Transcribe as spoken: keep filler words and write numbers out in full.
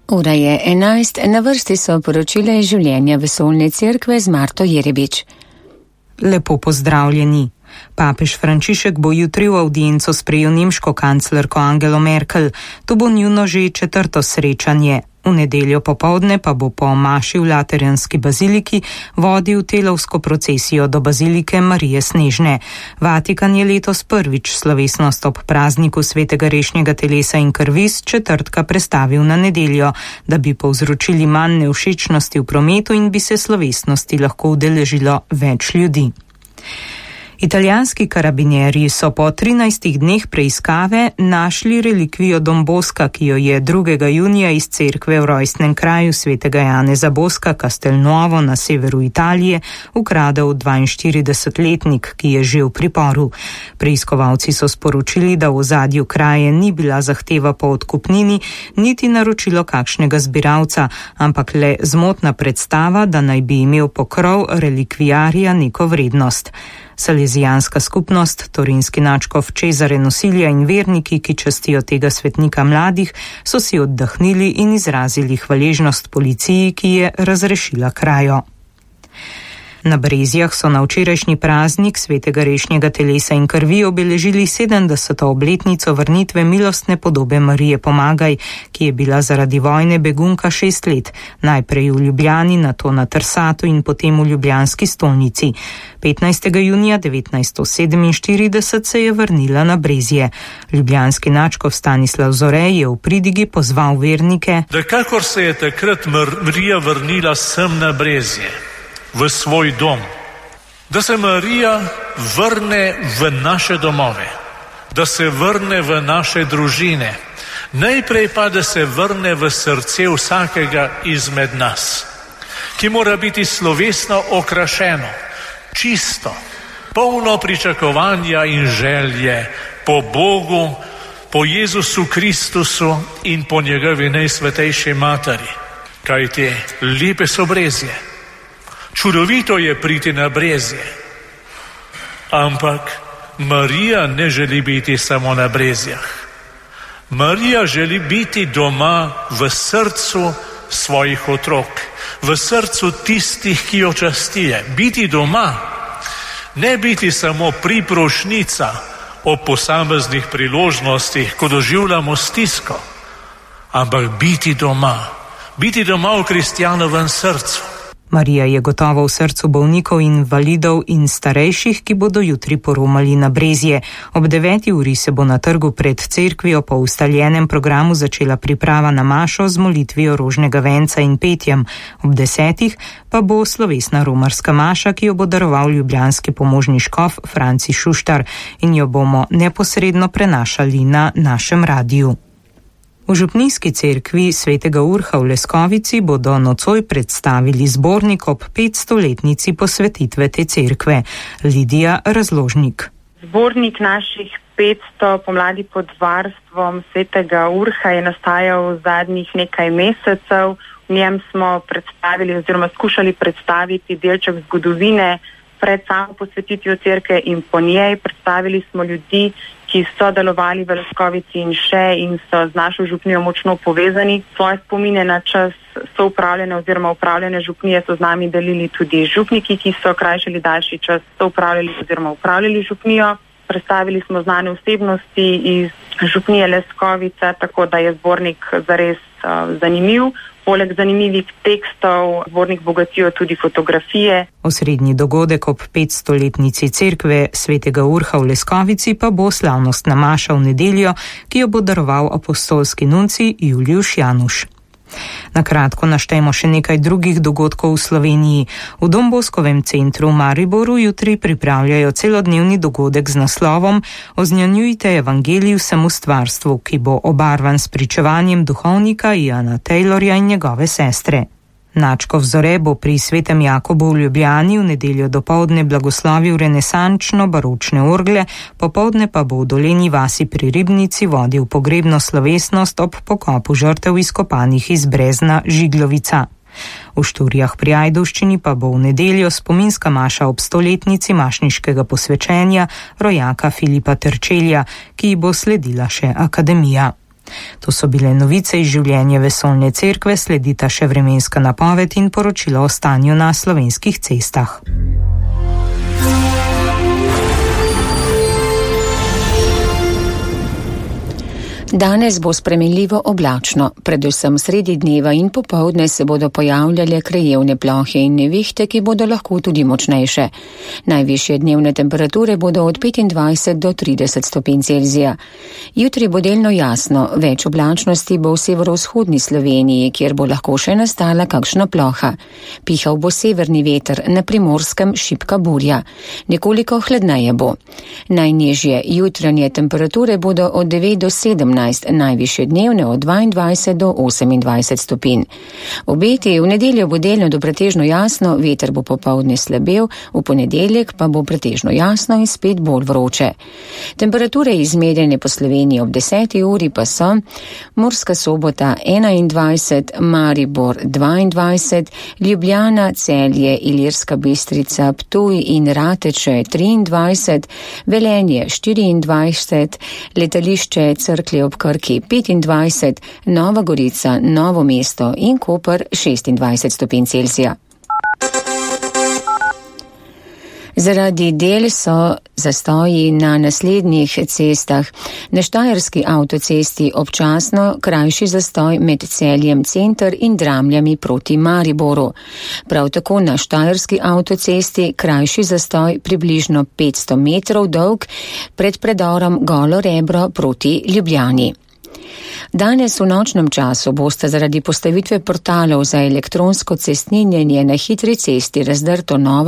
Ura je enajst, na vrsti so poročile iz življenja Vesoljne cerkve z Marto Jerebič. Lepo pozdravljeni. Papež Frančišek bo jutri v avdienco sprejel nemško kanclerko Angelo Merkel. To bo njuno že četrto srečanje. V nedeljo popovdne pa bo po maši v Lateranski baziliki vodil telovsko procesijo do bazilike Marije Snežne. Vatikan je letos prvič slovesnost ob prazniku svetega rešnjega telesa in krvi s četrtka prestavil na nedeljo, da bi povzročili manj nevšečnosti v prometu in bi se slovesnosti lahko udeležilo več ljudi. Italijanski karabinjerji so po trinajstih dneh preiskave našli relikvijo Don Bosca, ki jo je drugega junija iz cerkve v rojstnem kraju svetega Janeza Boska Castelnuovo na severu Italije ukradel dvainštiridesetletnik, ki je že v priporu. Preiskovalci so sporočili, da v ozadju kraje ni bila zahteva po odkupnini, niti naročilo kakšnega zbiralca, ampak le zmotna predstava, da naj bi imel pokrov relikvijarja neko vrednost. Salezijanska skupnost, torinski nadškof Cesare Nosilja in verniki, ki častijo tega svetnika mladih, so si oddahnili in izrazili hvaležnost policiji, ki je razrešila krajo. Na Brezjah so na včerajšnji praznik svetega rešnjega telesa in krvi obeležili sedemdeseto obletnico vrnitve milostne podobe Marije Pomagaj, ki je bila zaradi vojne begunka šest let, najprej v Ljubljani, nato na Trsatu in potem v ljubljanski stolnici. petnajstega junija devetnajststo sedeminštirideset se je vrnila na Brezje. Ljubljanski nadškof Stanislav Zore je v pridigi pozval vernike, da kakor se je takrat Marija vrnila sem na Brezje, v svoj dom, da se Marija vrne v naše domove, da se vrne v naše družine, najprej pa, da se vrne v srce vsakega izmed nas, ki mora biti slovesno okrašeno, čisto, polno pričakovanja in želje po Bogu, po Jezusu Kristusu in po njegovi najsvetejši materi. Kaj te lepe so Brezje. Čudovito je priti na Brezje, ampak Marija ne želi biti samo na Brezjah. Marija želi biti doma v srcu svojih otrok, v srcu tistih, ki jo častije. Biti doma, ne biti samo priprošnica o posameznih priložnostih, ko doživljamo stisko, ampak biti doma, biti doma v kristjanovem srcu. Marija je gotovo v srcu bolnikov, invalidov in starejših, ki bodo jutri poromali na Brezje. Ob deveti uri se bo na trgu pred cerkvijo po ustaljenem programu začela priprava na mašo z molitvijo rožnega venca in petjem. Ob desetih pa bo slovesna romarska maša, ki jo bo daroval ljubljanski pomožni škof Franci Šuštar in jo bomo neposredno prenašali na našem radiju. V župnijski cerkvi svetega Urha v Leskovici bodo nocoj predstavili zbornik ob petstoletnici posvetitve te cerkve. Lidija Razložnik. Zbornik naših petsto pomladi pod varstvom svetega Urha je nastajal v zadnjih nekaj mesecev. V njem smo predstavili oziroma skušali predstaviti delček zgodovine pred samo posvetitvijo cerkve in po njej. Predstavili smo ljudi, ki so delovali v Leskovici in še in so z našo župnijo močno povezani. Svoje spomine na čas so upravljene oziroma upravljene župnije so z nami delili tudi župniki, ki so krajšali daljši čas, so upravljali oziroma upravljali župnijo. Predstavili smo znane osebnosti iz župnije Leskovica, tako da je zbornik zares uh, zanimiv. Poleg zanimivih tekstov zbornik bogatijo tudi fotografije. Osrednji dogodek ob petstoletnici cerkve svetega Urha v Leskovici pa bo slavnostna maša v nedeljo, ki jo bo daroval apostolski nunci Juliuš Januš. Na kratko naštejmo še nekaj drugih dogodkov v Sloveniji. V Don Boskovem centru v Mariboru jutri pripravljajo celodnevni dogodek z naslovom Oznanjujte evangelij vsemu stvarstvu, ki bo obarvan s pričevanjem duhovnika Iana Taylorja in njegove sestre. Nadškof Zore bo pri svetem Jakobu v Ljubljani v nedeljo dopoldne blagoslovil renesančno baročne orgle, popoldne pa bo v Dolenji vasi pri Ribnici vodil pogrebno slovesnost ob pokopu žrtev izkopanih iz Brezna Žiglovica. V Šturjah pri Ajdovščini pa bo v nedeljo spominska maša ob stoletnici mašniškega posvečenja rojaka Filipa Terčelja, ki bo sledila še akademija. To so bile novice iz življenja Vesoljne cerkve, sledita še vremenska napoved in poročilo o stanju na slovenskih cestah. Danes bo spremenljivo oblačno, predvsem sredi dneva in popoldne se bodo pojavljale krajevne plohe in nevihte, ki bodo lahko tudi močnejše. Najvišje dnevne temperature bodo od petindvajset do trideset stopinj Celzija. Jutri bo delno jasno, več oblačnosti bo v severovzhodni Sloveniji, kjer bo lahko še nastala kakšna ploha. Pihal bo severni veter, na Primorskem šibka burja. Nekoliko hladneje bo. Najnižje jutranje temperature bodo od devet do sedemnajst, najvišje dnevne od dvaindvajset do osemindvajset stopinj. Obeti v nedeljo bo delno do pretežno jasno, veter bo popoldne slabel, v ponedeljek pa bo pretežno jasno in spet bolj vroče. Temperature izmerjene po Sloveniji ob deseti uri pa so: Murska Sobota enaindvajset, Maribor dvaindvajset, Ljubljana, Celje, Ilirska Bistrica, Ptuj in Rateče triindvajset, Velenje štiriindvajset, letališče Cerklje ob Krki petindvajset, Nova Gorica, Novo mesto in Koper šestindvajset stopinj Celzija. Zaradi del so zastoji na naslednjih cestah. Na Štajerski avtocesti občasno krajši zastoj med Celjem center in Dramljami proti Mariboru. Prav tako na Štajerski avtocesti krajši zastoj približno petsto metrov dolg pred predorom Golo Rebro proti Ljubljani. Danes v nočnem času boste zaradi postavitve portalov za elektronsko cestninjenje na hitri cesti Razdrto Novo